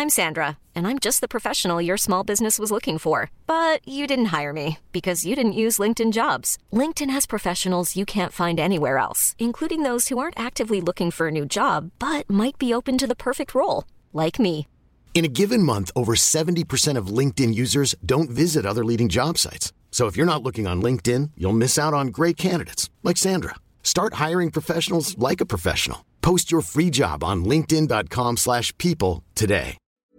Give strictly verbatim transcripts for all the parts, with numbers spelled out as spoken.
I'm Sandra, and I'm just the professional your small business was looking for. But you didn't hire me because you didn't use LinkedIn Jobs. LinkedIn has professionals you can't find anywhere else, including those who aren't actively looking for a new job, but might be open to the perfect role, like me. In a given month, over seventy percent of LinkedIn users don't visit other leading job sites. So if you're not looking on LinkedIn, you'll miss out on great candidates like Sandra. Start hiring professionals like a professional. Post your free job on linkedin.com slash people today.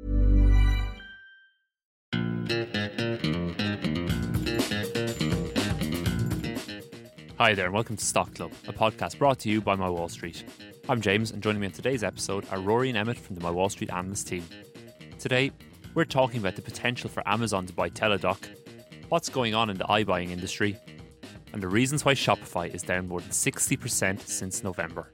Hi there and welcome to Stock Club, a podcast brought to you by My Wall Street. I'm James, and joining me on today's episode are Rory and Emmett from the My Wall Street analyst team. Today, we're talking about the potential for Amazon to buy Teladoc, what's going on in the iBuying industry, and the reasons why Shopify is down more than sixty percent since November.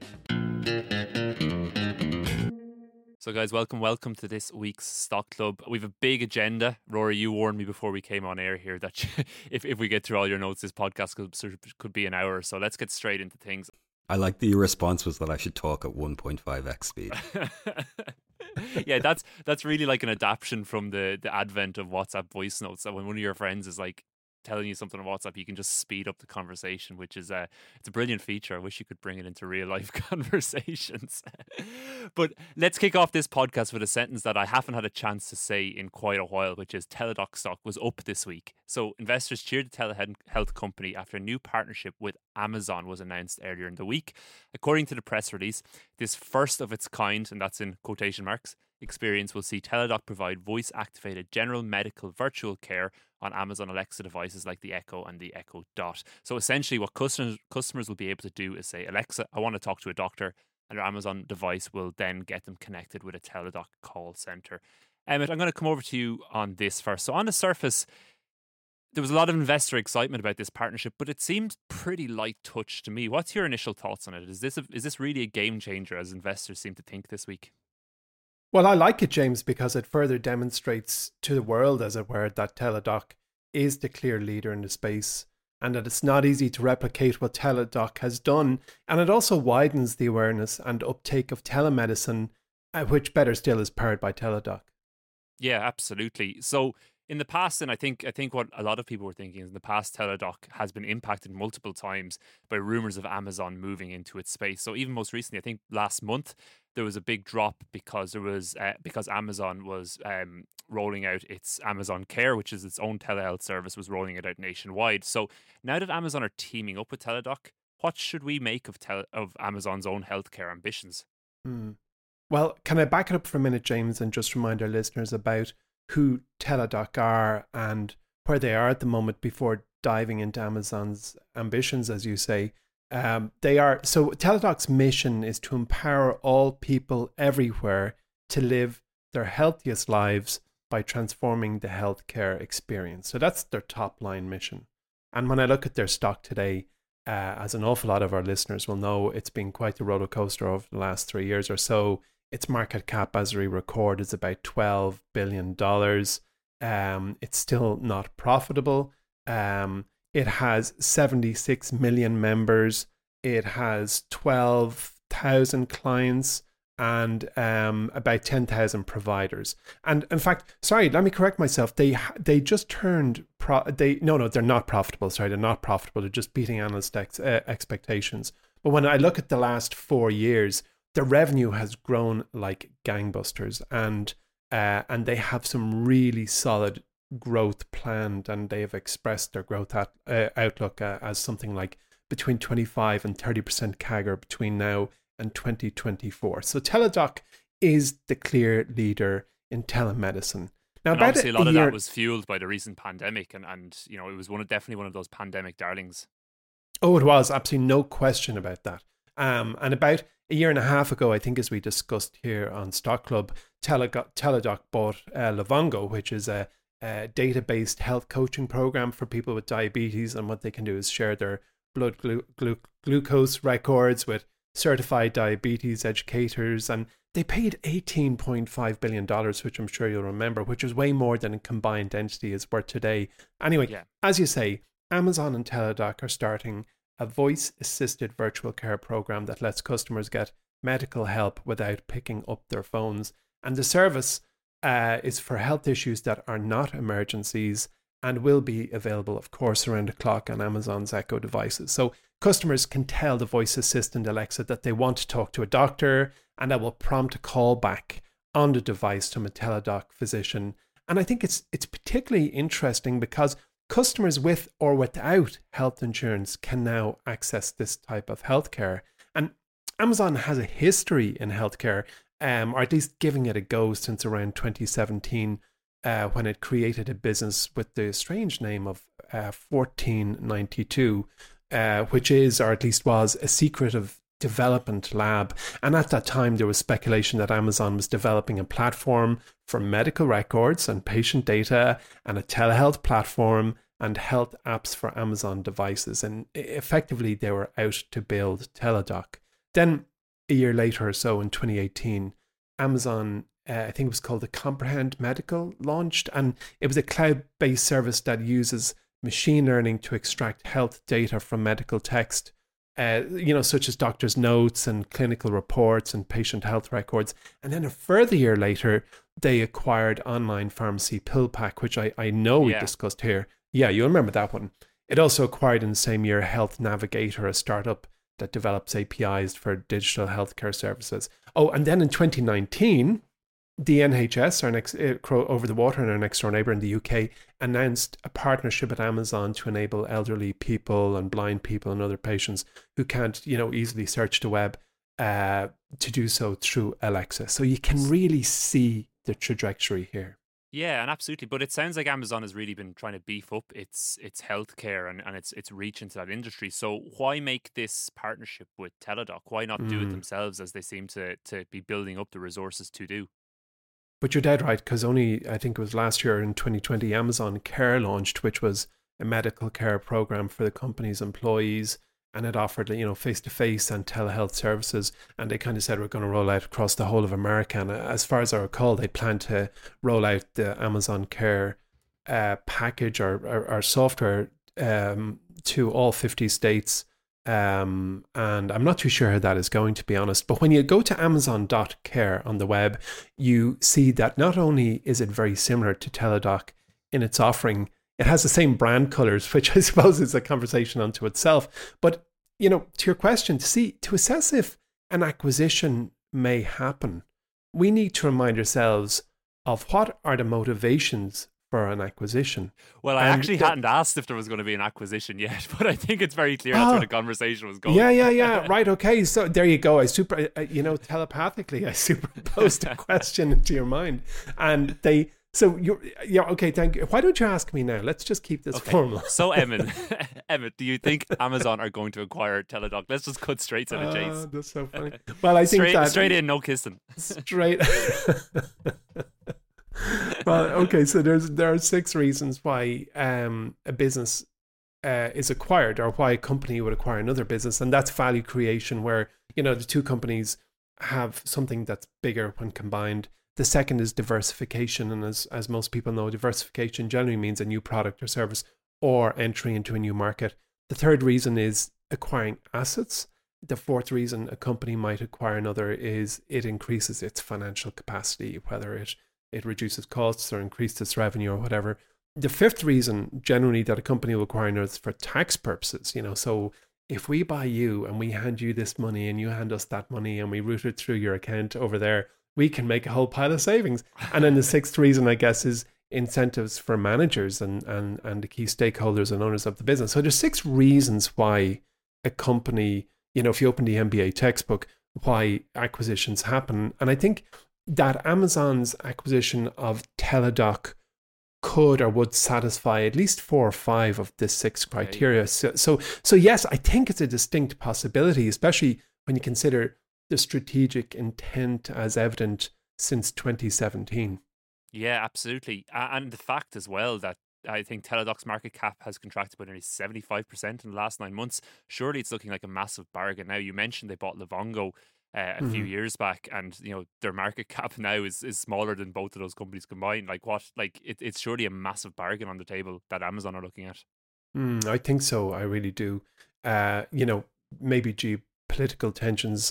So guys, welcome, welcome to this week's Stock Club. We have a big agenda. Rory, you warned me before we came on air here that if, if we get through all your notes, this podcast could, could be an hour. So let's get straight into things. I like that your response was that I should talk at one point five x speed. Yeah, that's that's really like an adaptation from the, the advent of WhatsApp voice notes. So when one of your friends is like telling you something on WhatsApp, you can just speed up the conversation, which is a it's a brilliant feature. I wish you could bring it into real life conversations. But let's kick off this podcast with a sentence that I haven't had a chance to say in quite a while, which is Teladoc stock was up this week. So investors cheered the telehealth company after a new partnership with Amazon was announced earlier in the week. According to the press release, this first of its kind, and that's in quotation marks, experience will see Teladoc provide voice-activated general medical virtual care on Amazon Alexa devices like the Echo and the Echo Dot. So essentially what customers customers will be able to do is say, Alexa, I want to talk to a doctor, and their Amazon device will then get them connected with a Teladoc call center. Emmett, I'm going to come over to you on this first. So on the surface, there was a lot of investor excitement about this partnership, but it seemed pretty light touch to me. What's your initial thoughts on it? Is this a, is this really a game changer as investors seem to think this week? Well, I like it, James, because it further demonstrates to the world, as it were, that Teladoc is the clear leader in the space and that it's not easy to replicate what Teladoc has done. And it also widens the awareness and uptake of telemedicine, which better still is powered by Teladoc. Yeah, absolutely. So in the past, and I think I think what a lot of people were thinking is in the past, Teladoc has been impacted multiple times by rumours of Amazon moving into its space. So even most recently, I think last month, there was a big drop because there was uh, because Amazon was um, rolling out its Amazon Care, which is its own telehealth service, was rolling it out nationwide. So now that Amazon are teaming up with Teladoc, what should we make of tele- of Amazon's own healthcare ambitions? Hmm. Well, can I back it up for a minute, James, and just remind our listeners about who Teladoc are and where they are at the moment before diving into Amazon's ambitions, as you say. Um, they are so Teladoc's mission is to empower all people everywhere to live their healthiest lives by transforming the healthcare experience. So that's their top line mission. And when I look at their stock today, uh, as an awful lot of our listeners will know, it's been quite the roller coaster over the last three years or so. Its market cap, as we record, is about twelve billion dollars. Um, it's still not profitable. Um, it has seventy-six million members. It has twelve thousand clients and um, about ten thousand providers. And in fact, sorry, let me correct myself. They they just turned, pro- they no, no, they're not profitable. Sorry, they're not profitable. They're just beating analyst ex- uh, expectations. But when I look at the last four years, the revenue has grown like gangbusters, and uh, and they have some really solid growth planned, and they have expressed their growth at, uh, outlook uh, as something like between twenty-five and thirty percent C A G R between now and twenty twenty-four. So Teladoc is the clear leader in telemedicine. Now, and obviously a lot a of year, that was fueled by the recent pandemic, and, and you know, it was one of, definitely one of those pandemic darlings. Oh, it was, absolutely no question about that. Um, and about a year and a half ago, I think, as we discussed here on Stock Club, Teladoc, Teladoc bought uh, Livongo, which is a, a data-based health coaching program for people with diabetes. And what they can do is share their blood glu- glu- glucose records with certified diabetes educators. And they paid eighteen point five billion dollars, which I'm sure you'll remember, which is way more than a combined entity is worth today. Anyway, yeah. As you say, Amazon and Teladoc are starting a voice-assisted virtual care program that lets customers get medical help without picking up their phones. And the service uh, is for health issues that are not emergencies and will be available, of course, around the clock on Amazon's Echo devices. So customers can tell the voice assistant Alexa that they want to talk to a doctor, and that will prompt a call back on the device from a Teladoc physician. And I think it's it's particularly interesting because customers with or without health insurance can now access this type of healthcare. And Amazon has a history in healthcare, um, or at least giving it a go since around twenty seventeen, uh, when it created a business with the strange name of uh, fourteen ninety-two, uh, which is, or at least was, a secretive development lab. And at that time, there was speculation that Amazon was developing a platform for medical records and patient data, and a telehealth platform and health apps for Amazon devices. And effectively, they were out to build Teladoc. Then a year later or so, in twenty eighteen, Amazon, uh, I think it was called the Comprehend Medical, launched. And it was a cloud-based service that uses machine learning to extract health data from medical text, uh, you know, such as doctor's notes and clinical reports and patient health records. And then a further year later, they acquired online pharmacy PillPack, which I, I know we Yeah. discussed here. Yeah, you remember that one. It also acquired in the same year Health Navigator, a startup that develops A P Is for digital healthcare services. Oh, and then in twenty nineteen, the N H S, our next uh, over the water and our next door neighbour in the U K, announced a partnership with Amazon to enable elderly people and blind people and other patients who can't, you know, easily search the web uh, to do so through Alexa. So you can really see the trajectory here. Yeah, and absolutely. But it sounds like Amazon has really been trying to beef up its its healthcare and, and its its reach into that industry. So why make this partnership with Teladoc? Why not do it Mm. themselves, as they seem to to be building up the resources to do? But you're dead right, because only, I think it was last year in twenty twenty, Amazon Care launched, which was a medical care program for the company's employees. And it offered, you know, face-to-face and telehealth services. And they kind of said, we're going to roll out across the whole of America. And as far as I recall, they plan to roll out the Amazon Care uh, package or, or, or software um, to all fifty states. Um, and I'm not too sure how that is going, to be honest. But when you go to amazon dot care on the web, you see that not only is it very similar to Teladoc in its offering, it has the same brand colors, which I suppose is a conversation unto itself. But, you know, to your question, to see, to assess if an acquisition may happen, we need to remind ourselves of what are the motivations for an acquisition. Well, I And actually that- hadn't asked if there was going to be an acquisition yet, but I think it's very clear that's Ah. where the conversation was going. Yeah, yeah, yeah. Right. Okay. So there you go. I super, I- you know, telepathically, I superposed a question into your mind, and they. So you're, yeah. Okay. Thank you. Why don't you ask me now? Let's just keep this Okay. formal. So, Emmett, Emmett, do you think Amazon are going to acquire Teladoc? Let's just cut straight to the Ah, chase. that's so funny. Well, I think Straight, that straight in, no kissing. straight. Well, okay. So there's there are six reasons why um, a business uh, is acquired, or why a company would acquire another business, and that's value creation, where, you know, the two companies have something that's bigger when combined. The second is diversification, and as as most people know, diversification generally means a new product or service or entry into a new market. The third reason is acquiring assets. The fourth reason a company might acquire another is it increases its financial capacity, whether it it reduces costs or increases its revenue or whatever. The fifth reason generally that a company will acquire another is for tax purposes. You know, so if we buy you and we hand you this money and you hand us that money and we route it through your account over there, we can make a whole pile of savings. And then the sixth reason, I guess, is incentives for managers and, and, and the key stakeholders and owners of the business. So there's six reasons why a company, you know, if you open the M B A textbook, why acquisitions happen. And I think that Amazon's acquisition of Teladoc could or would satisfy at least four or five of the six criteria. So, so, so yes, I think it's a distinct possibility, especially when you consider the strategic intent as evident since twenty seventeen. Yeah, absolutely. A- And the fact as well that I think Teladoc's market cap has contracted by nearly seventy-five percent in the last nine months. Surely it's looking like a massive bargain. Now, you mentioned they bought Livongo uh, a few Mhm. years back, and you know their market cap now is, is smaller than both of those companies combined. Like what? Like it, it's surely a massive bargain on the table that Amazon are looking at. Mm, I think so. I really do. Uh, you know, maybe geopolitical tensions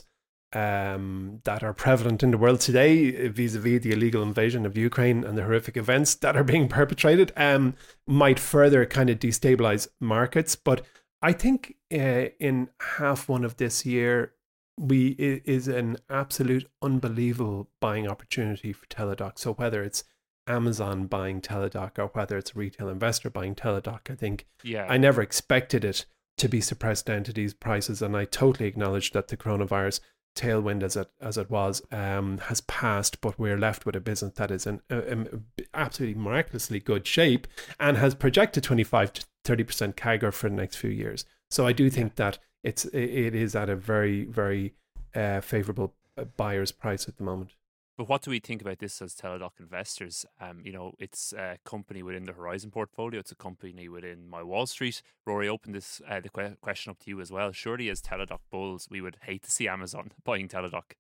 um, that are prevalent in the world today, vis-a-vis the illegal invasion of Ukraine and the horrific events that are being perpetrated, um, might further kind of destabilize markets. But I think uh, in half one of this year, we it is an absolute unbelievable buying opportunity for Teladoc. So whether it's Amazon buying Teladoc or whether it's a retail investor buying Teladoc, I think Yeah. I never expected it to be suppressed down to these prices, and I totally acknowledge that the coronavirus tailwind, as it as it was, um, has passed, but we're left with a business that is in uh, um, absolutely miraculously good shape and has projected twenty-five to thirty percent C A G R for the next few years. So I do think that it's it is at a very very uh, favorable buyer's price at the moment. But what do we think about this as Teladoc investors? Um, you know, it's a company within the Horizon portfolio. It's a company within My Wall Street. Rory, open this uh, the que- question up to you as well. Surely, as Teladoc bulls, we would hate to see Amazon buying Teladoc.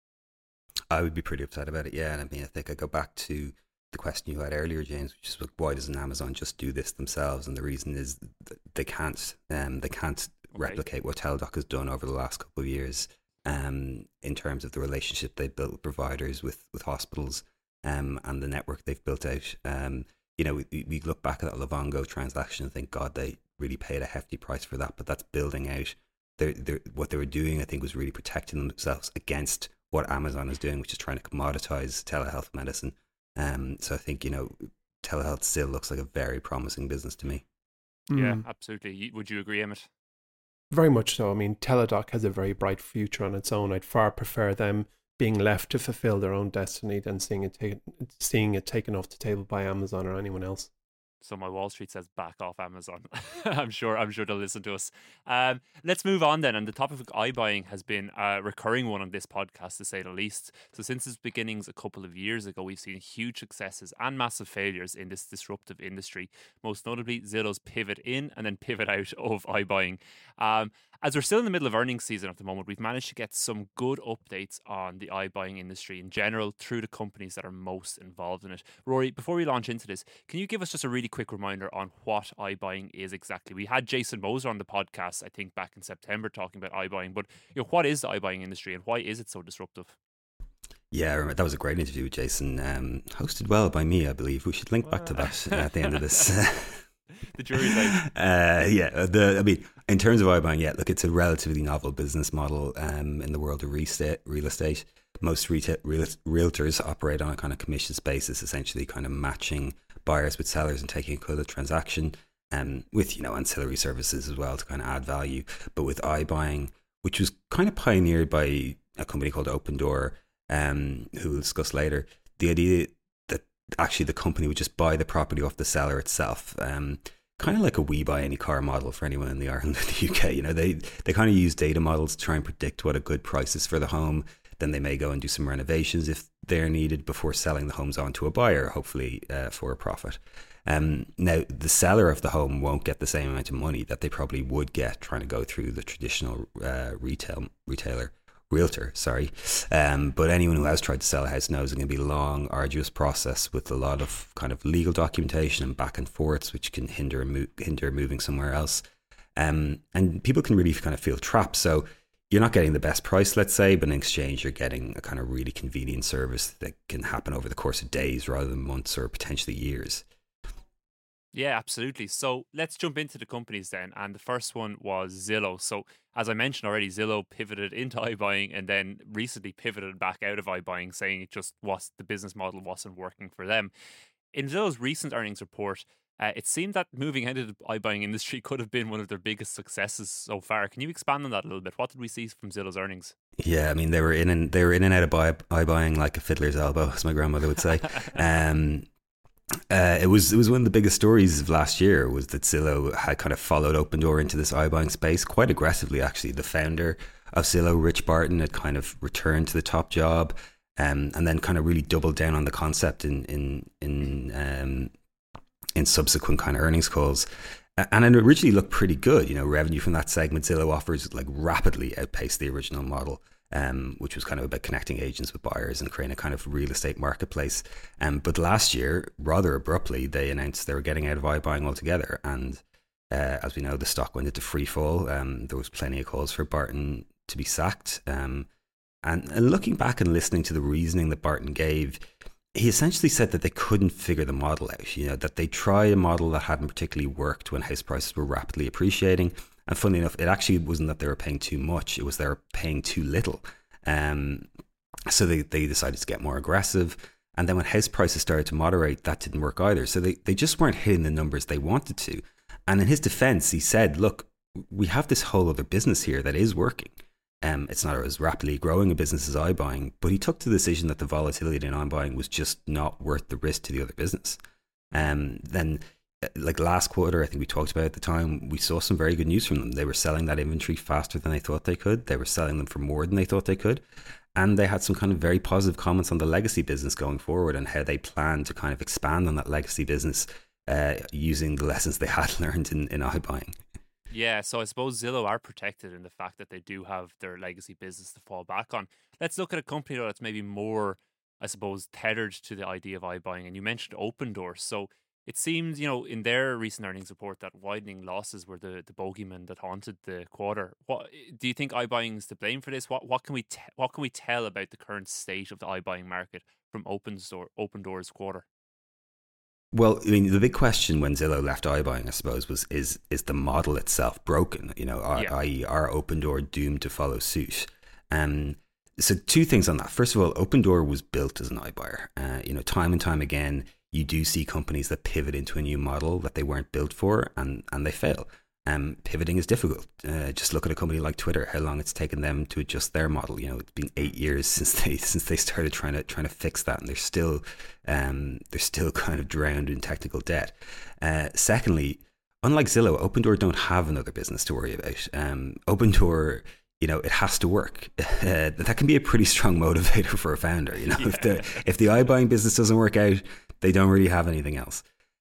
I would be pretty upset about it, yeah. And I mean, I think I go back to the question you had earlier, James, which is, why doesn't Amazon just do this themselves? And the reason is they can't. Um, they can't Okay. replicate what Teladoc has done over the last couple of years. Um, in terms of the relationship they've built with providers, with, with hospitals, um, and the network they've built out. Um, you know, we, we look back at that Livongo transaction and think, God, they really paid a hefty price for that. But that's building out. They're, they're, what they were doing, I think, was really protecting themselves against what Amazon is doing, which is trying to commoditize telehealth medicine. Um, so I think, you know, telehealth still looks like a very promising business to me. Yeah, Mm. absolutely. You- Would you agree, Emmett? Very much so. I mean, Teladoc has a very bright future on its own. I'd far prefer them being left to fulfill their own destiny than seeing it ta- seeing it taken off the table by Amazon or anyone else. So my Wall Street says back off Amazon. I'm sure I'm sure they'll listen to us. Um, let's move on then. And the topic of iBuying has been a recurring one on this podcast, to say the least. So since its beginnings a couple of years ago, we've seen huge successes and massive failures in this disruptive industry. Most notably, Zillow's pivot in and then pivot out of iBuying. Um, as we're still in the middle of earnings season at the moment, we've managed to get some good updates on the iBuying industry in general through the companies that are most involved in it. Rory, before we launch into this, can you give us just a really quick reminder on what iBuying is exactly? We had Jason Moser on the podcast, I think, back in September talking about iBuying, but you know, what is the iBuying industry and why is it so disruptive? Yeah, I remember, that was a great interview with Jason, um, hosted well by me, I believe. We should link back to that at the end of this. The jury's out. Uh, yeah, the I mean, in terms of iBuying, yeah, look, it's a relatively novel business model um, in the world of real estate. Real estate. Most retail, real, realtors operate on a kind of commissions basis, essentially kind of matching buyers with sellers and taking a cut of the transaction, um, with, you know, ancillary services as well to kind of add value. But with iBuying, which was kind of pioneered by a company called Open Door, um, who we'll discuss later, the idea that actually the company would just buy the property off the seller itself, um, kind of like a We Buy Any Car model for anyone in the Ireland and the U K. You know, they they kind of use data models to try and predict what a good price is for the home. Then they may go and do some renovations if they're needed before selling the homes on to a buyer, hopefully uh, for a profit. Um, now, the seller of the home won't get the same amount of money that they probably would get trying to go through the traditional uh, retail retailer. realtor, sorry. Um, but anyone who has tried to sell a house knows it's going to be a long, arduous process with a lot of kind of legal documentation and back and forths, which can hinder mo- hinder moving somewhere else. Um, and people can really kind of feel trapped. So you're not getting the best price, let's say, but in exchange, you're getting a kind of really convenient service that can happen over the course of days rather than months or potentially years. Yeah, absolutely. So let's jump into the companies then. And the first one was Zillow. So as I mentioned already, Zillow pivoted into iBuying and then recently pivoted back out of iBuying, saying it just was the business model wasn't working for them. In Zillow's recent earnings report, uh, it seemed that moving out of the iBuying industry could have been one of their biggest successes so far. Can you expand on that a little bit? What did we see from Zillow's earnings? Yeah, I mean, they were in and they were in and out of buy, iBuying like a fiddler's elbow, as my grandmother would say. um, Uh, it was it was one of the biggest stories of last year was that Zillow had kind of followed Open Door into this iBuying space quite aggressively. Actually, the founder of Zillow, Rich Barton, had kind of returned to the top job, um, and then kind of really doubled down on the concept in in in um, in subsequent kind of earnings calls. And it originally looked pretty good. You know, revenue from that segment Zillow offers like rapidly outpaced the original model. Um, which was kind of about connecting agents with buyers and creating a kind of real estate marketplace. Um, but last year, rather abruptly, they announced they were getting out of iBuying altogether. And uh, as we know, the stock went into free fall. Um, there was plenty of calls for Barton to be sacked. Um, and, and looking back and listening to the reasoning that Barton gave, he essentially said that they couldn't figure the model out, you know, that they tried a model that hadn't particularly worked when house prices were rapidly appreciating. And funnily enough, it actually wasn't that they were paying too much, it was they were paying too little. Um, so they, they decided to get more aggressive. And then when house prices started to moderate, that didn't work either. So they, they just weren't hitting the numbers they wanted to. And in his defense, he said, look, we have this whole other business here that is working. Um, it's not as rapidly growing a business as iBuying, but he took the decision that the volatility in iBuying was just not worth the risk to the other business. Um, then, like last quarter, I think we talked about at the time, we saw some very good news from them. They were selling that inventory faster than they thought they could. They were selling them for more than they thought they could. And they had some kind of very positive comments on the legacy business going forward and how they plan to kind of expand on that legacy business uh, using the lessons they had learned in, in iBuying. Yeah, so I suppose Zillow are protected in the fact that they do have their legacy business to fall back on. Let's look at a company that's maybe more, I suppose, tethered to the idea of iBuying. And you mentioned Opendoor. So it seems, you know, in their recent earnings report that widening losses were the, the bogeyman that haunted the quarter. What do you think iBuying is to blame for this? What what can we te- what can we tell about the current state of the iBuying market from Opendoor Opendoor's quarter? Well, I mean, the big question when Zillow left iBuying, I suppose, was is is the model itself broken? You know, yeah. that is, are Opendoor doomed to follow suit? Um, so two things on that. First of all, Opendoor was built as an iBuyer. Uh, you know, time and time again, you do see companies that pivot into a new model that they weren't built for, and, and they fail. Um, pivoting is difficult. Uh, just look at a company like Twitter, how long it's taken them to adjust their model. You know, it's been eight years since they since they started trying to trying to fix that, and they're still um, they're still kind of drowned in technical debt. Uh, secondly, unlike Zillow, Opendoor don't have another business to worry about. Um, Opendoor, you know, it has to work. Uh, that can be a pretty strong motivator for a founder. You know, yeah. if the if the iBuying business doesn't work out, they don't really have anything else.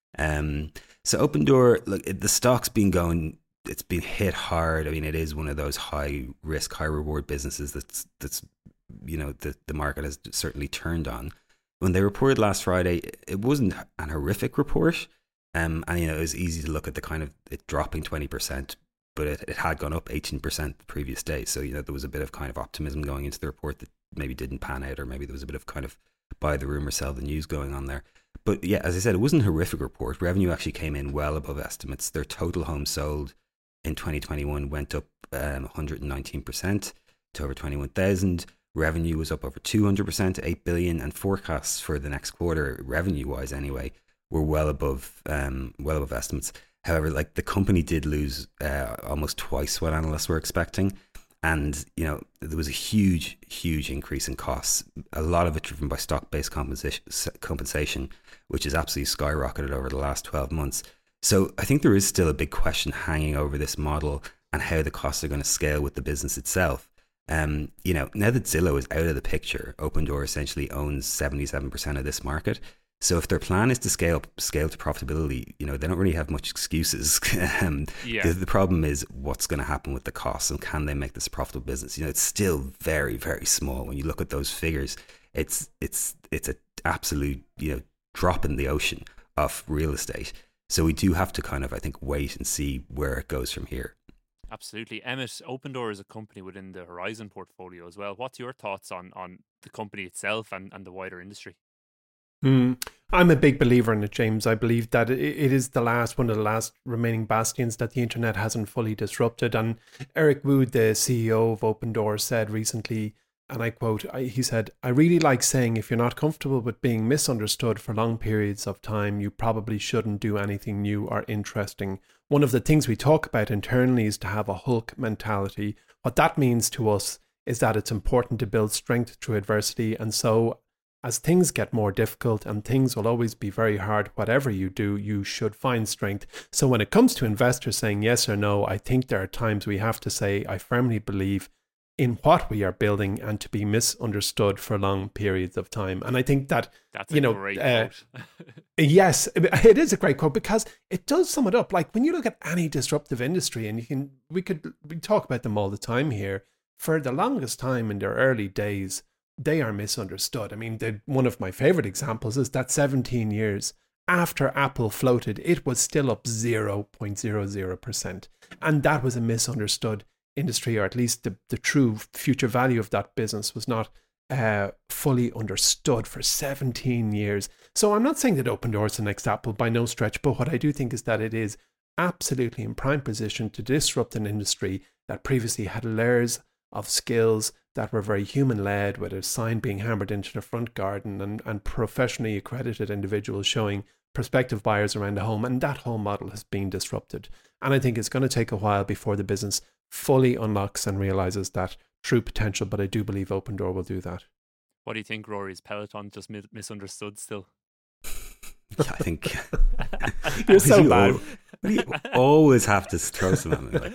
Um, so Opendoor, look, the stock's been going, it's been hit hard. I mean, it is one of those high risk, high reward businesses that's, that's you know, the, the market has certainly turned on. When they reported last Friday, it wasn't an horrific report. Um, and, you know, it was easy to look at the kind of it dropping twenty percent, but it, it had gone up eighteen percent the previous day. So, you know, there was a bit of kind of optimism going into the report that maybe didn't pan out, or maybe there was a bit of kind of buy the rumor, sell the news going on there. But yeah, as I said, it wasn't a horrific report. Revenue actually came in well above estimates. Their total homes sold in twenty twenty-one went up um, one hundred nineteen percent to over twenty-one thousand. Revenue was up over two hundred percent to eight billion, and forecasts for the next quarter, revenue-wise anyway, were well above um, well above estimates. However, like the company did lose uh, almost twice what analysts were expecting. And, you know, there was a huge, huge increase in costs, a lot of it driven by stock-based compensation, compensation, which has absolutely skyrocketed over the last twelve months. So I think there is still a big question hanging over this model and how the costs are going to scale with the business itself. Um, you know, now that Zillow is out of the picture, Opendoor essentially owns seventy-seven percent of this market. So if their plan is to scale scale to profitability, you know, they don't really have much excuses. um, yeah. the, the problem is what's going to happen with the costs, and can they make this a profitable business? You know, it's still very, very small. When you look at those figures, it's it's it's an absolute, you know, drop in the ocean of real estate. So we do have to kind of, I think, wait and see where it goes from here. Absolutely. Emmett, Opendoor is a company within the Horizon portfolio as well. What's your thoughts on, on the company itself and, and the wider industry? Mm, I'm a big believer in it, James. I believe that it, it is the last, one of the last remaining bastions that the internet hasn't fully disrupted. And Eric Wood, the C E O of Opendoor, said recently, and I quote, he said, "I really like saying if you're not comfortable with being misunderstood for long periods of time, you probably shouldn't do anything new or interesting. One of the things we talk about internally is to have a Hulk mentality. What that means to us is that it's important to build strength through adversity. And so as things get more difficult, and things will always be very hard, whatever you do, you should find strength. So when it comes to investors saying yes or no, I think there are times we have to say, I firmly believe in what we are building, and to be misunderstood for long periods of time." And I think that, That's you a know, great uh, quote. yes, it is a great quote, because it does sum it up. Like when you look at any disruptive industry, and you can, we could we talk about them all the time here, for the longest time in their early days, they are misunderstood. I mean, the, one of my favorite examples is that seventeen years after Apple floated, it was still up zero point zero zero percent. And that was a misunderstood industry, or at least the, the true future value of that business, was not uh, fully understood for seventeen years. So I'm not saying that Open Door is the next Apple by no stretch, but what I do think is that it is absolutely in prime position to disrupt an industry that previously had layers of skills that were very human-led, with a sign being hammered into the front garden, and, and professionally accredited individuals showing prospective buyers around the home. And that whole model has been disrupted. And I think it's going to take a while before the business fully unlocks and realizes that true potential. But I do believe Open Door will do that. What do you think, Rory? Is Peloton just mi- misunderstood still? Yeah, I think You're so you bad. al- you always have to throw some at me like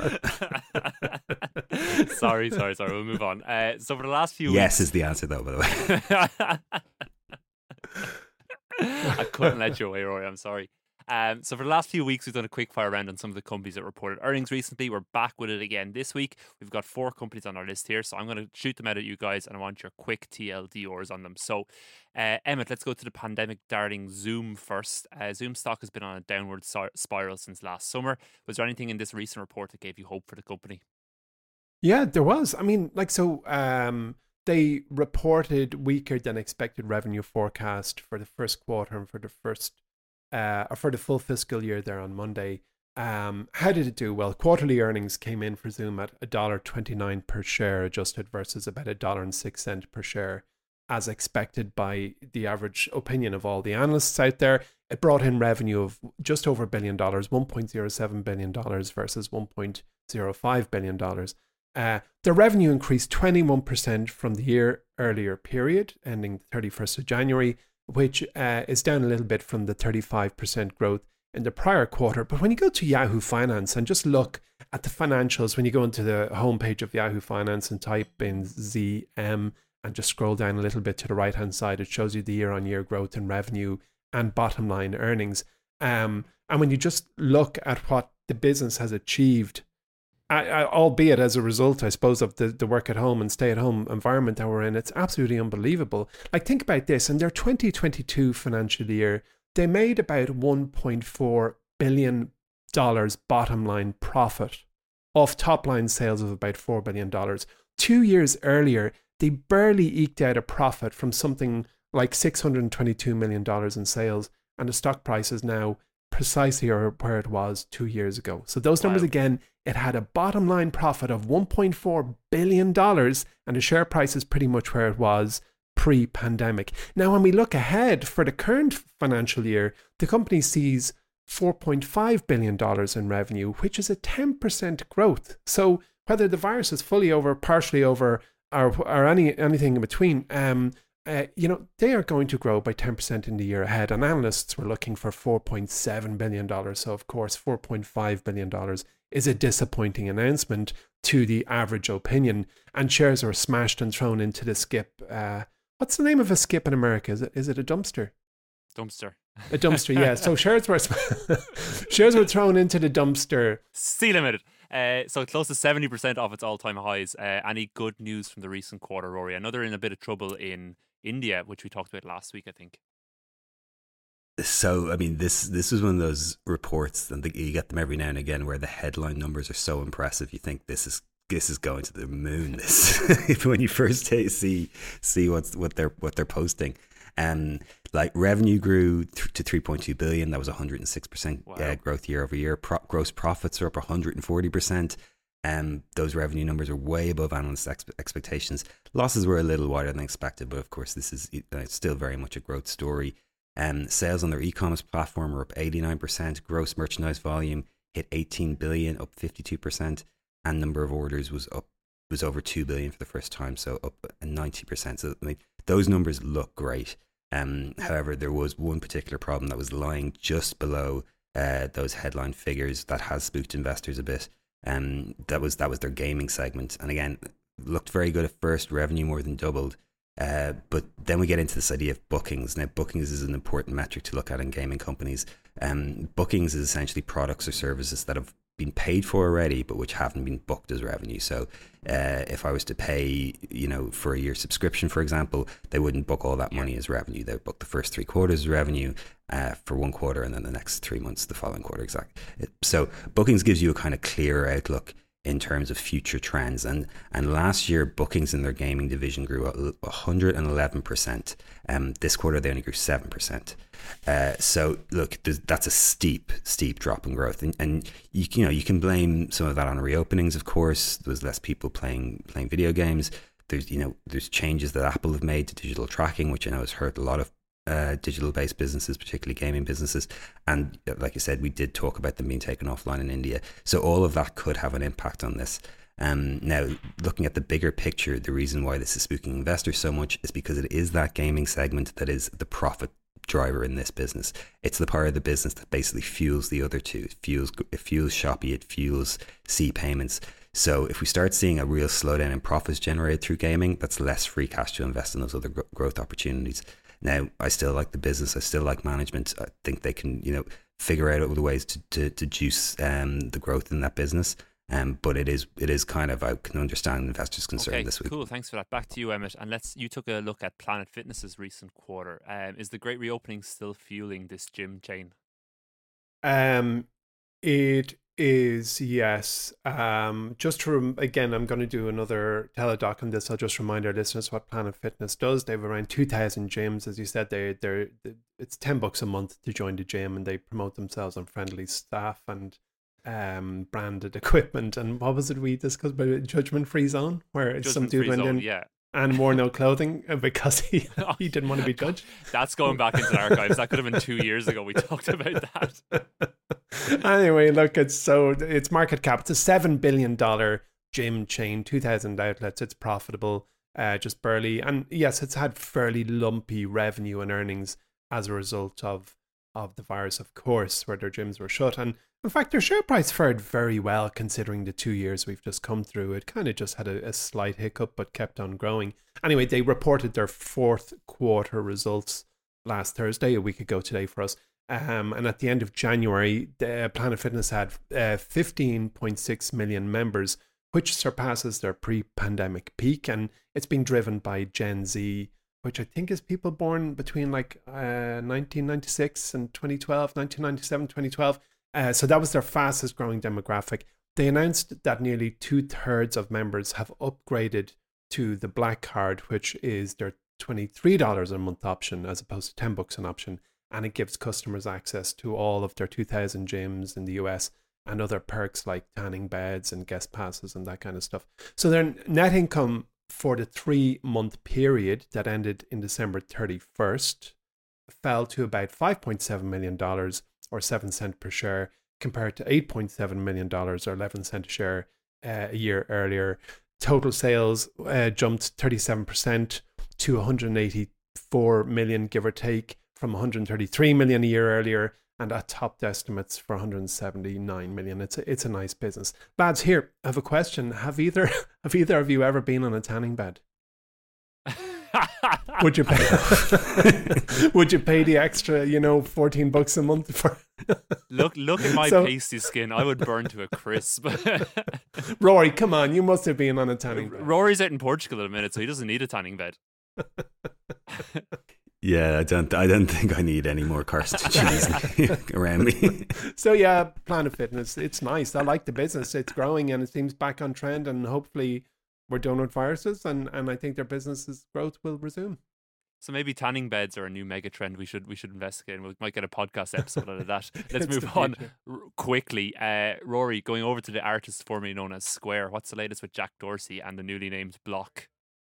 that. sorry, sorry, sorry. We'll move on. Uh, so for the last few Yes weeks, is the answer, though, by the way. I couldn't let you away, Rory. I'm sorry. Um, so for the last few weeks, we've done a quick fire round on some of the companies that reported earnings recently. We're back with it again this week. We've got four companies on our list here, so I'm going to shoot them out at you guys, and I want your quick T L D Rs on them. So, uh, Emmett, let's go to the pandemic darling Zoom first. Uh, Zoom stock has been on a downward so- spiral since last summer. Was there anything in this recent report that gave you hope for the company? Yeah, there was. I mean, like, so um, they reported weaker than expected revenue forecast for the first quarter and for the first, uh, or for the full fiscal year there on Monday. Um, how did it do? Well, quarterly earnings came in for Zoom at one dollar twenty-nine per share adjusted versus about one dollar and six cents per share, as expected by the average opinion of all the analysts out there. It brought in revenue of just over a billion dollars, one point zero seven billion dollars versus one point zero five billion dollars. Uh, the revenue increased twenty-one percent from the year earlier period, ending the thirty-first of January, which uh, is down a little bit from the thirty-five percent growth in the prior quarter. But when you go to Yahoo Finance and just look at the financials, when you go into the homepage of Yahoo Finance and type in Z M and just scroll down a little bit to the right-hand side, it shows you the year-on-year growth in revenue and bottom line earnings. Um, and when you just look at what the business has achieved, I, I, albeit as a result, I suppose, of the, the work at home and stay at home environment that we're in, it's absolutely unbelievable. Like, think about this. In their twenty twenty-two financial year, they made about one point four billion dollars bottom line profit off top line sales of about four billion dollars. Two years earlier, they barely eked out a profit from something like six hundred twenty-two million dollars in sales, and the stock price is now precisely where it was two years ago. So those numbers, Wow. again, it had a bottom line profit of one point four billion dollars, and the share price is pretty much where it was pre-pandemic. Now, when we look ahead for the current financial year, the company sees four point five billion dollars in revenue, which is a ten percent growth. So whether the virus is fully over, partially over, or, or any anything in between, um, uh, you know, they are going to grow by ten percent in the year ahead. And analysts were looking for four point seven billion dollars. So, of course, four point five billion dollars is a disappointing announcement to the average opinion. And shares are smashed and thrown into the skip. Uh, what's the name of a skip in America? Is it is it a dumpster? Dumpster. A dumpster, yeah. So shares were shares were thrown into the dumpster. Sea Limited. Uh, so close to seventy percent off its all-time highs. Uh, any good news from the recent quarter, Rory? I know they're in a bit of trouble in India, which we talked about last week, I think. So, I mean, this this was one of those reports, and the, you get them every now and again, where the headline numbers are so impressive. You think this is this is going to the moon. This when you first see see what's what they're what they're posting. Um, like revenue grew th- to three point two billion. That was one hundred six percent Wow. uh, growth year over year. Pro- gross profits are up one hundred forty percent. Um, those revenue numbers are way above analyst ex- expectations. Losses were a little wider than expected, but of course, this is uh, still very much a growth story. Um, sales on their e-commerce platform were up eighty-nine percent. Gross merchandise volume hit eighteen billion, up fifty-two percent, and number of orders was up was over two billion for the first time, so up ninety percent. So I mean, those numbers look great. Um, however, there was one particular problem that was lying just below uh, those headline figures that has spooked investors a bit. Um, that was that was their gaming segment, and again, looked very good at first. Revenue more than doubled, uh, but then we get into this idea of bookings. Now, bookings is an important metric to look at in gaming companies. Um, bookings is essentially products or services that have been paid for already, but which haven't been booked as revenue. So uh, if I was to pay, you know, for a year subscription, for example, they wouldn't book all that money as revenue. They would book the first three quarters as revenue uh, for one quarter, and then the next three months, the following quarter. Exactly. So bookings gives you a kind of clearer outlook. in terms of future trends. And and last year, bookings in their gaming division grew one hundred eleven percent. Um, this quarter, they only grew seven percent. Uh, so look, that's a steep, steep drop in growth, and, and you, you know you can blame some of that on reopenings. Of course, there's less people playing playing video games. There's you know there's changes that Apple have made to digital tracking, which I know has hurt a lot of uh, digital based businesses, particularly gaming businesses. And like I said, we did talk about them being taken offline in India. So all of that could have an impact on this. Um, now, looking at the bigger picture, the reason why this is spooking investors so much is because it is that gaming segment that is the profit driver in this business. It's the part of the business that basically fuels the other two. It fuels, it fuels Shopee, it fuels C payments. So if we start seeing a real slowdown in profits generated through gaming, that's less free cash to invest in those other gr- growth opportunities. Now, I still like the business. I still like management. I think they can, you know, figure out other ways to to, to juice um, the growth in that business. Um, but it is it is kind of, I can understand investors' concern okay, this week. Cool, thanks for that. Back to you, Emmett. And let's you took a look at Planet Fitness's recent quarter. Um, is the great reopening still fueling this gym chain? Um, it is, yes. Um, just to rem- again, I'm going to do another teledoc on this. I'll just remind our listeners what Planet Fitness does. They have around two thousand gyms, as you said. They they're it's ten bucks a month to join the gym, and they promote themselves on friendly staff and um branded equipment. And what was it we discussed about? Judgment free zone, where Judgment some dude went zone, in yeah. and wore no clothing because he he didn't want to be judged. That's going back into the archives. That could have been two years ago. We talked about that. Anyway, look, it's so its market cap. It's a seven billion dollar gym chain, two thousand outlets. It's profitable, uh, just barely, and yes, it's had fairly lumpy revenue and earnings as a result of of the virus, of course, where their gyms were shut. And in fact, their share price fared very well considering the two years we've just come through. It kind of just had a, a slight hiccup, but kept on growing. Anyway, they reported their fourth quarter results last Thursday, a week ago today for us. Um, and at the end of January, the Planet Fitness had uh, fifteen point six million members, which surpasses their pre-pandemic peak. And it's been driven by Gen Z, which I think is people born between like uh, nineteen ninety-six and twenty twelve, nineteen ninety-seven, twenty twelve. Uh, so that was their fastest growing demographic. They announced that nearly two thirds of members have upgraded to the Black Card, which is their twenty-three dollars a month option as opposed to ten bucks an option. And it gives customers access to all of their two thousand gyms in the U S and other perks like tanning beds and guest passes and that kind of stuff. So their net income for the three-month period that ended in December thirty-first fell to about five point seven million dollars or seven cents per share, compared to eight point seven million dollars or eleven cents a share uh, a year earlier. Total sales uh, jumped thirty-seven percent to one hundred eighty-four million dollars, give or take, from one hundred thirty-three million dollars a year earlier, and at topped estimates for one hundred seventy-nine million dollars. It's a, it's a nice business. Lads, here, I have a question. Have either have either of you ever been on a tanning bed? Would you pay? Would you pay the extra, you know, fourteen bucks a month for? look, look at my So- pasty skin. I would burn to a crisp. Rory, come on, you must have been on a tanning bed. Rory's out in Portugal at the minute, so he doesn't need a tanning bed. Yeah, I don't. I don't think I need any more Carson cheese around me. So yeah, Planet Fitness, it's nice. I like the business. It's growing and it seems back on trend, and hopefully we're done with viruses, and, and I think their business's growth will resume. So maybe tanning beds are a new mega trend. We should we should investigate. And we might get a podcast episode out of that. Let's It's move the on future. r- quickly. Uh, Rory, going over to the artist formerly known as Square. What's the latest with Jack Dorsey and the newly named Block?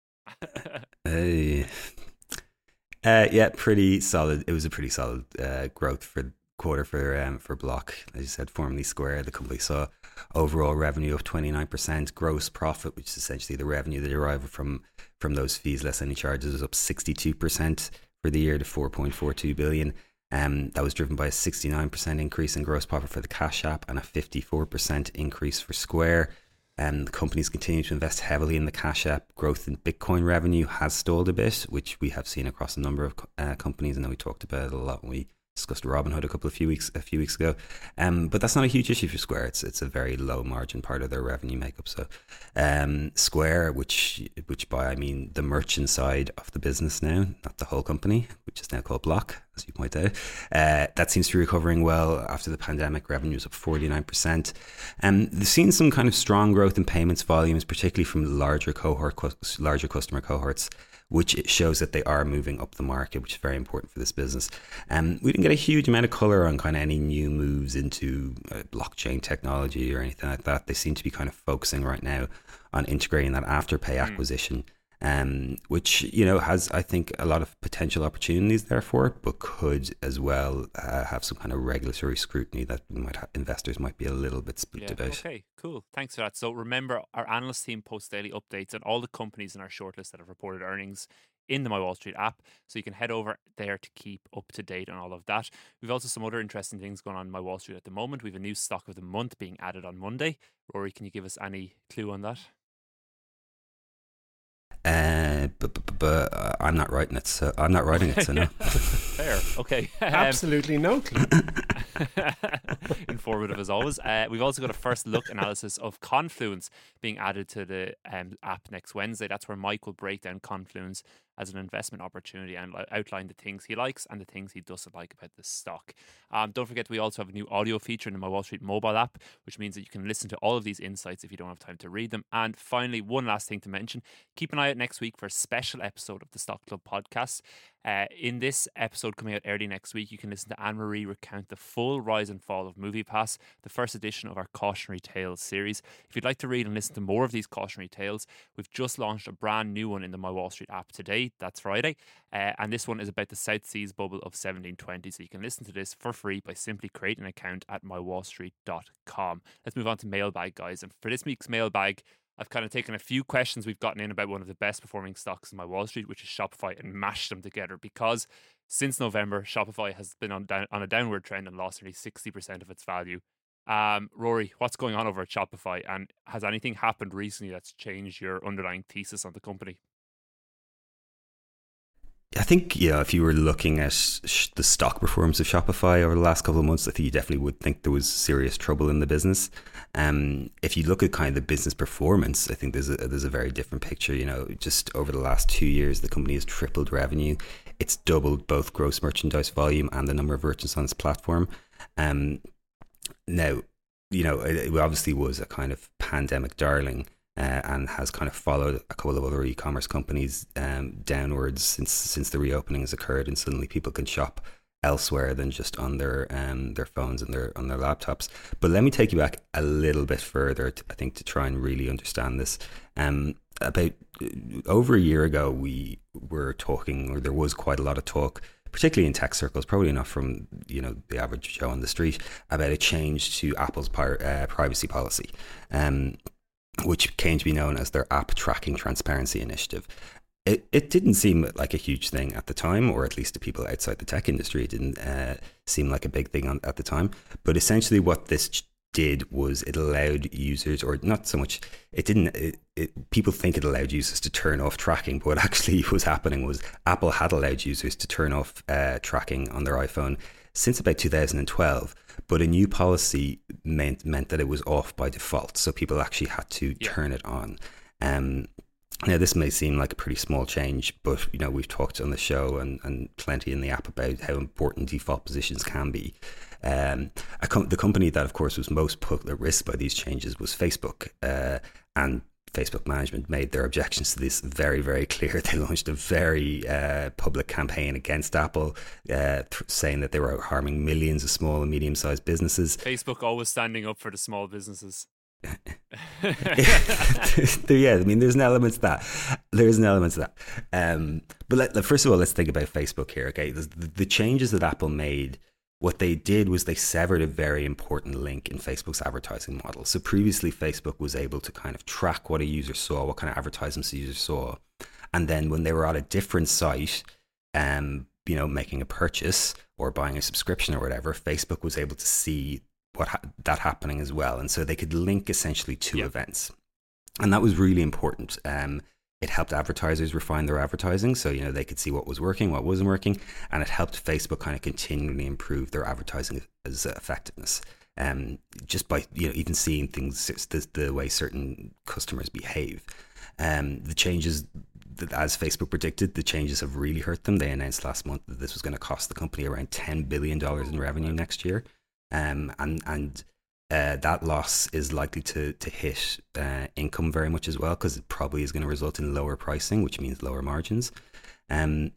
Hey. Uh, yeah, pretty solid. It was a pretty solid uh, growth for quarter for um, for Block. As you said, formerly Square, the company saw overall revenue of twenty-nine percent. Gross profit, which is essentially the revenue that derive from from those fees less any charges, was up sixty-two percent for the year to four point four two billion. Um, that was driven by a sixty-nine percent increase in gross profit for the Cash App and a fifty-four percent increase for Square. Um, the companies continue to invest heavily in the Cash App. Growth in Bitcoin revenue has stalled a bit, which we have seen across a number of uh, companies. I know we talked about it a lot when we discussed Robinhood a couple of few weeks a few weeks ago. Um, but that's not a huge issue for Square. It's it's a very low margin part of their revenue makeup. So um, Square, which which by I mean the merchant side of the business now, not the whole company, which is now called Block, as you point out, uh, that seems to be recovering well after the pandemic. Revenues up forty-nine percent. Um, they've seen some kind of strong growth in payments volumes, particularly from larger cohort, larger customer cohorts, which it shows that they are moving up the market, which is very important for this business. Um, we didn't get a huge amount of color on kind of any new moves into uh, blockchain technology or anything like that. They seem to be kind of focusing right now on integrating that Afterpay mm. acquisition, um, which, you know, has, I think, a lot of potential opportunities there for it, but could as well uh, have some kind of regulatory scrutiny that might ha- investors might be a little bit spooked yeah, about. Okay, cool. Thanks for that. So remember, our analyst team posts daily updates on all the companies in our shortlist that have reported earnings in the My Wall Street app. So you can head over there to keep up to date on all of that. We've also some other interesting things going on in My Wall Street at the moment. We have a new stock of the month being added on Monday. Rory, can you give us any clue on that? Uh, but, but, but uh, I'm not writing it, so I'm not writing it, so no. Fair, okay. Um, Absolutely no clue. Informative as always. Uh, we've also got a first look analysis of Confluence being added to the um, app next Wednesday. That's where Mike will break down Confluence as an investment opportunity and outline the things he likes and the things he doesn't like about the stock. Um, don't forget, we also have a new audio feature in the My Wall Street mobile app, which means that you can listen to all of these insights if you don't have time to read them. And finally, one last thing to mention, keep an eye out next week for a special episode of the Stock Club podcast. Uh, in this episode coming out early next week, you can listen to Anne-Marie recount the full rise and fall of MoviePass, the first edition of our Cautionary Tales series. If you'd like to read and listen to more of these cautionary tales, we've just launched a brand new one in the My Wall Street app today. That's Friday. Uh, and this one is about the South Seas bubble of seventeen twenty. So you can listen to this for free by simply creating an account at my wall street dot com. Let's move on to mailbag, guys. And for this week's mailbag, I've kind of taken a few questions we've gotten in about one of the best performing stocks in My Wall Street, which is Shopify, and mashed them together because since November, Shopify has been on down, on a downward trend and lost nearly sixty percent of its value. Um, Rory, what's going on over at Shopify, and has anything happened recently that's changed your underlying thesis on the company? I think, you know, if you were looking at sh- the stock performance of Shopify over the last couple of months, I think you definitely would think there was serious trouble in the business. Um, if you look at kind of the business performance, I think there's a, there's a very different picture. You know, just over the last two years, the company has tripled revenue. It's doubled both gross merchandise volume and the number of merchants on its platform. Um, now, you know, it, it obviously was a kind of pandemic darling. Uh, and has kind of followed a couple of other e-commerce companies um, downwards since since the reopening has occurred, and suddenly people can shop elsewhere than just on their um, their phones and their on their laptops. But let me take you back a little bit further, to, I think, to try and really understand this. Um, about over a year ago, we were talking, or there was quite a lot of talk, particularly in tech circles, probably not from, you know, the average Joe on the street, about a change to Apple's pri- uh, privacy policy. Um, which came to be known as their App Tracking Transparency Initiative. It it didn't seem like a huge thing at the time, or at least to people outside the tech industry, it didn't uh, seem like a big thing on, at the time. But essentially what this did was it allowed users, or not so much, it didn't, it, it, people think it allowed users to turn off tracking, but what actually was happening was Apple had allowed users to turn off uh, tracking on their iPhone since about two thousand twelve, but a new policy meant meant that it was off by default, so people actually had to yeah. turn it on. Um, now, this may seem like a pretty small change, but you know, we've talked on the show and, and plenty in the app about how important default positions can be. Um, a com- the company that, of course, was most put at risk by these changes was Facebook, uh, and Facebook management made their objections to this very, very clear. They launched a very uh, public campaign against Apple, uh, th- saying that they were harming millions of small and medium-sized businesses. Facebook always standing up for the small businesses. Yeah, I mean, there's an element to that. There's an element to that. Um, but let, let, first of all, let's think about Facebook here. Okay, the, the changes that Apple made, what they did was they severed a very important link in Facebook's advertising model. So previously, Facebook was able to kind of track what a user saw, what kind of advertisements a user saw. And then when they were at a different site, um, you know, making a purchase or buying a subscription or whatever, Facebook was able to see what ha- that happening as well. And so they could link essentially two yeah. events. And that was really important. Um, It helped advertisers refine their advertising, so you know they could see what was working, what wasn't working, and it helped Facebook kind of continually improve their advertising as effectiveness. Um, just by you know even seeing things the, the way certain customers behave. Um, the changes, as Facebook predicted, the changes have really hurt them. They announced last month that this was going to cost the company around ten billion dollars in revenue next year, um, and and. Uh, that loss is likely to to hit uh, income very much as well, because it probably is going to result in lower pricing, which means lower margins. Um,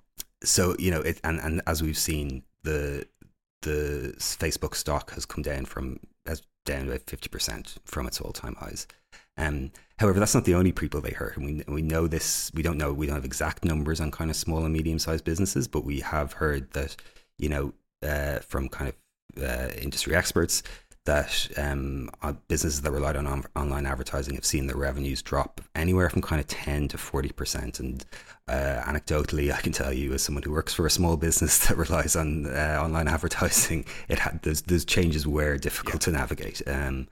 so you know, it and, and as we've seen, the the Facebook stock has come down from has down about fifty percent from its all time highs. Um, however, that's not the only people they hurt, and we we know this. We don't know. We don't have exact numbers on kind of small and medium sized businesses, but we have heard that you know uh, from kind of uh, industry experts that um, businesses that relied on, on online advertising have seen their revenues drop anywhere from kind of ten to forty percent. And uh, anecdotally, I can tell you, as someone who works for a small business that relies on uh, online advertising, it had those, those changes were difficult yeah. to navigate. Um,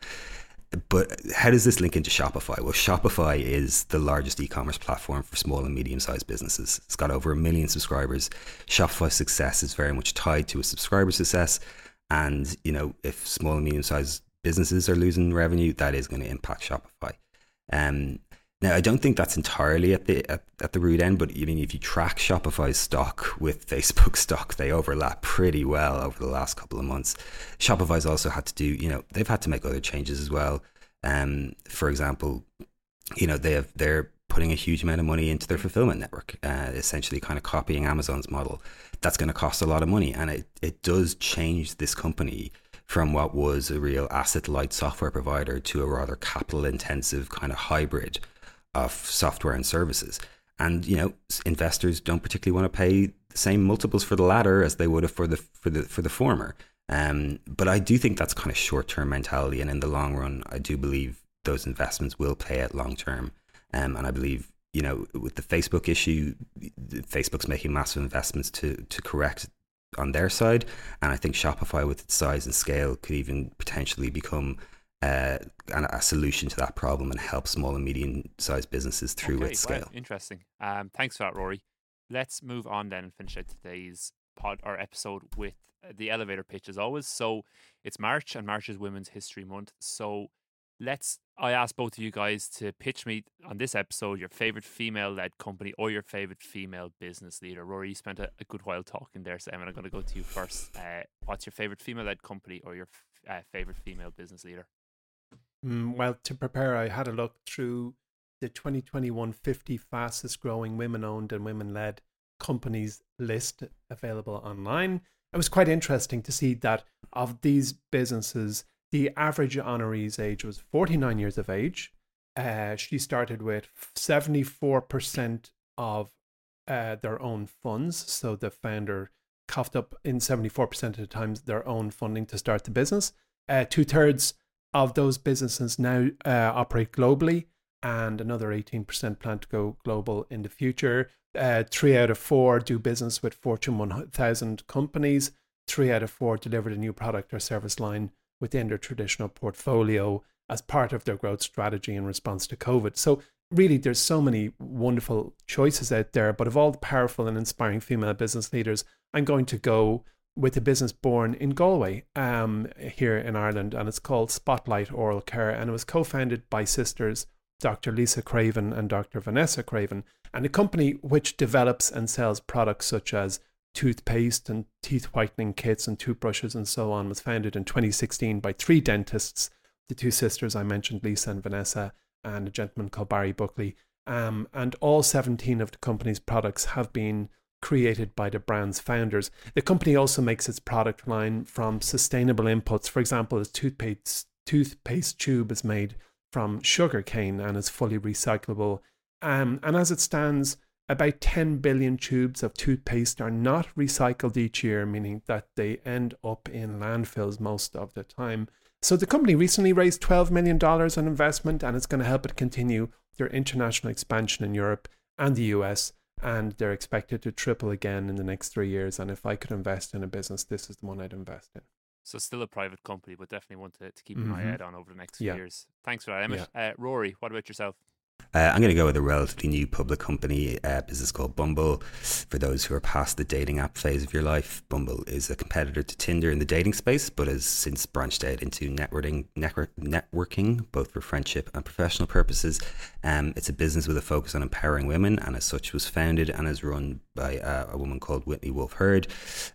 but how does this link into Shopify? Well, Shopify is the largest e-commerce platform for small and medium-sized businesses. It's got over a million subscribers. Shopify's success is very much tied to its subscriber success. And, you know, if small and medium-sized businesses are losing revenue, that is going to impact Shopify. Um, now, I don't think that's entirely at the at, at the root end, but I mean, if you track Shopify's stock with Facebook stock, they overlap pretty well over the last couple of months. Shopify's also had to do, you know, they've had to make other changes as well. Um, for example, you know, they have they're putting a huge amount of money into their fulfillment network, uh, essentially kind of copying Amazon's model. That's going to cost a lot of money, and it, it does change this company from what was a real asset-light software provider to a rather capital-intensive kind of hybrid of software and services. And you know, investors don't particularly want to pay the same multiples for the latter as they would have for the for the for the former. Um, but I do think that's kind of short-term mentality, and in the long run, I do believe those investments will pay out long-term. Um, and I believe, you know, with the Facebook issue, Facebook's making massive investments to to correct on their side. And I think Shopify, with its size and scale, could even potentially become uh, a solution to that problem and help small and medium-sized businesses through okay, its scale. Wow, interesting. Um, thanks for that, Rory. Let's move on then and finish out today's pod or episode with the elevator pitch as always. So it's March, and March is Women's History Month. So let's, I asked both of you guys to pitch me on this episode your favorite female-led company or your favorite female business leader. Rory, you spent a, a good while talking there, so Emma, I'm going to go to you first. Uh, what's your favorite female-led company or your uh, favorite female business leader? Mm, well, to prepare, I had a look through the twenty twenty-one fifty fastest growing women-owned and women-led companies list available online. It was quite interesting to see that of these businesses, the average honoree's age was forty-nine years of age. Uh, she started with seventy-four percent of uh, their own funds. So the founder coughed up in seventy-four percent of the times their own funding to start the business. Uh, two thirds of those businesses now uh, operate globally, and another eighteen percent plan to go global in the future. Uh, three out of four do business with Fortune one thousand companies. Three out of four delivered a new product or service line within their traditional portfolio as part of their growth strategy in response to COVID. So really, there's so many wonderful choices out there, but of all the powerful and inspiring female business leaders, I'm going to go with a business born in Galway um, here in Ireland, and it's called Spotlight Oral Care, and it was co-founded by sisters Doctor Lisa Craven and Doctor Vanessa Craven, and a company which develops and sells products such as toothpaste and teeth whitening kits and toothbrushes and so on, was founded in twenty sixteen by three dentists, the two sisters I mentioned, Lisa and Vanessa, and a gentleman called Barry Buckley. Um, and all seventeen of the company's products have been created by the brand's founders. The company also makes its product line from sustainable inputs. For example, its toothpaste, toothpaste tube is made from sugar cane and is fully recyclable. Um, and as it stands, about ten billion tubes of toothpaste are not recycled each year, meaning that they end up in landfills most of the time. So the company recently raised twelve million dollars in investment, and it's going to help it continue their international expansion in Europe and the U S, and they're expected to triple again in the next three years. And if I could invest in a business, this is the one I'd invest in. So still a private company, but definitely one to, to keep an mm-hmm. eye out on over the next few yeah. years. Thanks for that, Emmett. Yeah. Uh, Rory, what about yourself? Uh, I'm going to go with a relatively new public company, a business called Bumble. For those who are past the dating app phase of your life, Bumble is a competitor to Tinder in the dating space, but has since branched out into networking, network, networking both for friendship and professional purposes. Um, it's a business with a focus on empowering women, and as such was founded and is run by uh, a woman called Whitney Wolfe Herd.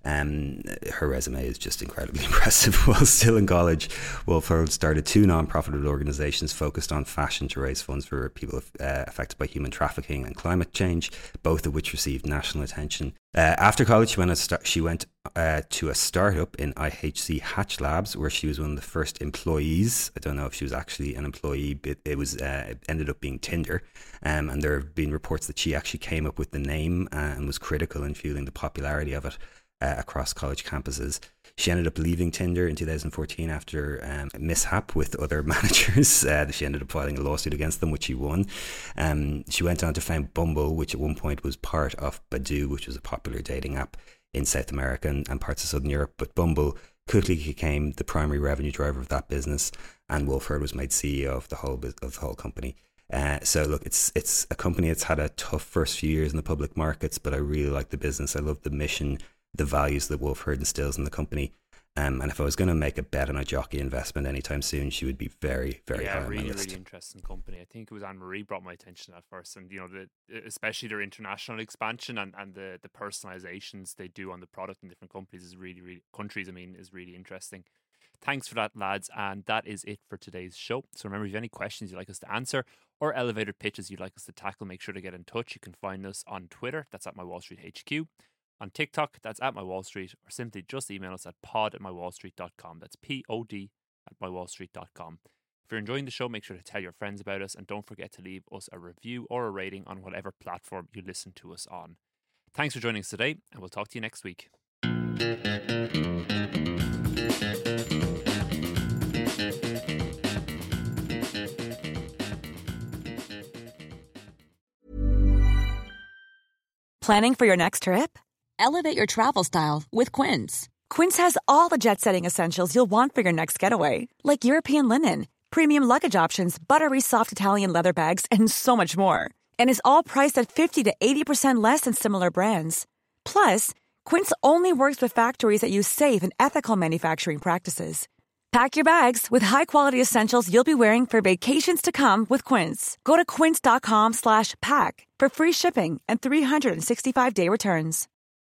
Um, her resume is just incredibly impressive. While still in college, Wolfe Herd started two non-profit organizations focused on fashion to raise funds for people Uh, affected by human trafficking and climate change, both of which received national attention. Uh, after college, she went, a st- she went uh, to a startup in I H C Hatch Labs, where she was one of the first employees. I don't know if she was actually an employee, but it was uh, it ended up being Tinder. Um, and there have been reports that she actually came up with the name uh, and was critical in fueling the popularity of it uh, across college campuses. She ended up leaving Tinder in two thousand fourteen after um, a mishap with other managers. Uh, she ended up filing a lawsuit against them, which she won. Um, she went on to found Bumble, which at one point was part of Badoo, which was a popular dating app in South America and, and parts of Southern Europe. But Bumble quickly became the primary revenue driver of that business, and Wolfe Herd was made C E O of the whole of the whole company. Uh, so look, it's it's a company that's had a tough first few years in the public markets, but I really like the business. I love the mission, the values that Wolfe Herd instills in the company. Um, and if I was going to make a bet on a jockey investment anytime soon, she would be very, very yeah, high on really, my list. really interesting company. I think it was Anne Marie brought my attention at first, and you know, the especially their international expansion and, and the the personalizations they do on the product in different companies is really, really countries. I mean, is really interesting. Thanks for that, lads, and that is it for today's show. So remember, if you have any questions you'd like us to answer or elevator pitches you'd like us to tackle, make sure to get in touch. You can find us on Twitter. That's at My Wall Street H Q. On TikTok, that's at My Wall Street, or simply just email us at pod at my wall street dot com. That's P O D at my wall street dot com. If you're enjoying the show, make sure to tell your friends about us, and don't forget to leave us a review or a rating on whatever platform you listen to us on. Thanks for joining us today, and we'll talk to you next week. Planning for your next trip? Elevate your travel style with Quince. Quince has all the jet-setting essentials you'll want for your next getaway, like European linen, premium luggage options, buttery soft Italian leather bags, and so much more. And is all priced at fifty to eighty percent less than similar brands. Plus, Quince only works with factories that use safe and ethical manufacturing practices. Pack your bags with high-quality essentials you'll be wearing for vacations to come with Quince. Go to quince dot com slash pack for free shipping and three sixty-five day returns.